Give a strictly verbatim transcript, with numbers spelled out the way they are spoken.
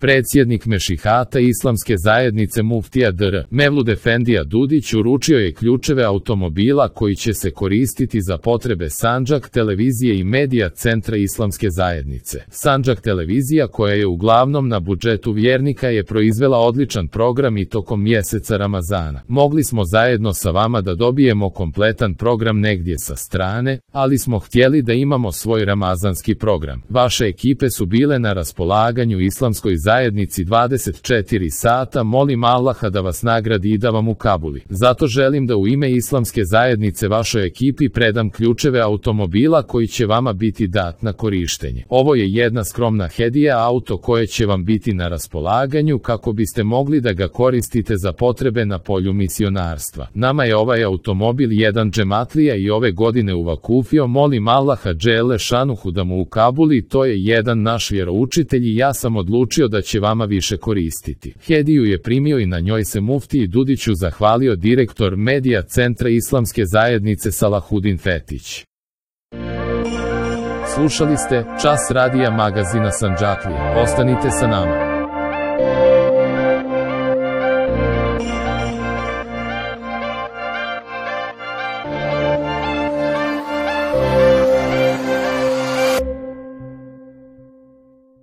Predsjednik Mešihata Islamske zajednice muftija dr. Mevlud Efendija Dudić uručio je ključeve automobila koji će se koristiti za potrebe Sandžak televizije i medija Centra Islamske zajednice. Sandžak televizija, koja je uglavnom na budžetu vjernika, je proizvela odličan program i tokom mjeseca Ramazana. Mogli smo zajedno sa vama da dobijemo kompletan program negdje sa strane, ali smo htjeli da imamo svoj ramazanski program. Vaše ekipe su bile na raspolaganju Islamskoj zajednici dvadeset četiri sata, molim Allaha da vas nagradi i da vam ukabuli. Zato želim da u ime Islamske zajednice vašoj ekipi predam ključeve automobila koji će vama biti dat na korištenje. Ovo je jedna skromna hedija, auto koje će vam biti na raspolaganju kako biste mogli da ga koristite za potrebe na polju misionarstva. Nama je ovaj automobil jedan džematlija i ove godine uvakufio, molim Allaha dželle šanuhu da mu ukabuli, to je jedan naš vjeroučitelj i ja sam odlučio da će vama više koristiti. Hediju je primio i na njoj se muftiji Dudiću zahvalio direktor medija Centra Islamske zajednice Salahudin Fetić. Slušali ste Čas radija magazina Sandžaklija. Ostanite sa nama.